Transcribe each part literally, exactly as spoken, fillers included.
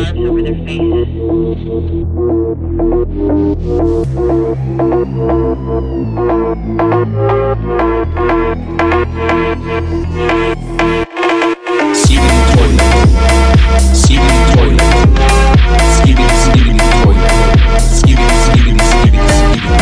gloves over their faces. Skibidi toilet, skibidi toilet, skibidi skibidi toilet, skibidi skibidi skibidi skibidi.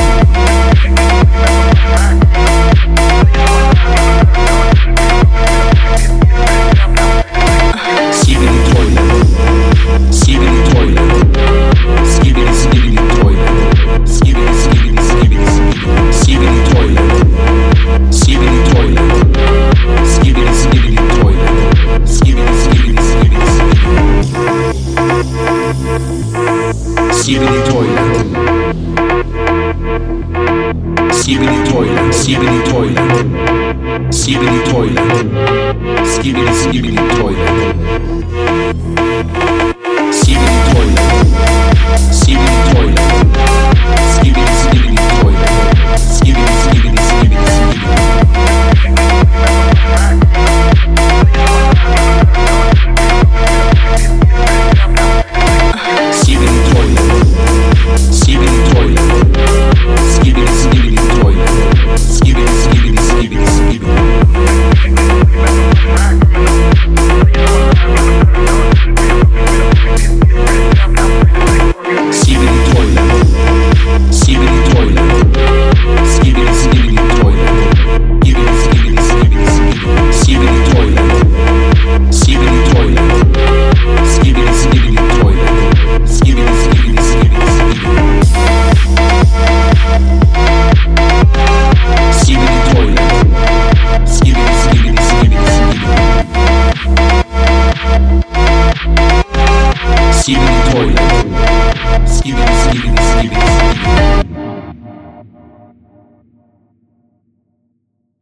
Skibidi toilet, skibidi toilet, skibidi skibidi toilet, skibidi skibidi skibidi skibidi. Skibidi toilet, skibidi toilet, skibidi skibidi toilet, skibidi skibidi skibidi skibidi. Skibidi toilet, skibidi toilet, skibidi toilet, skibidi toilet, skibidi skibidi toilet. Skibidi toilet, skibidi toilet, skibidi skibidi toilet, skibidi skibidi skibidi skibidi. Skibidi toilet, skibidi toilet, skibidi skibidi toilet, skibidi skibidi skibidi skibidi. Skibidi toilet, skibidi toilet, skibidi skibidi toilet, skibidi skibidi skibidi skibidi. Skibidi toilet, skibidi toilet, skibidi skibidi toilet, skibidi skibidi skibidi skibidi. Skibidi toilet, skibidi skibidi skibidi skibidi. Skibidi toilet.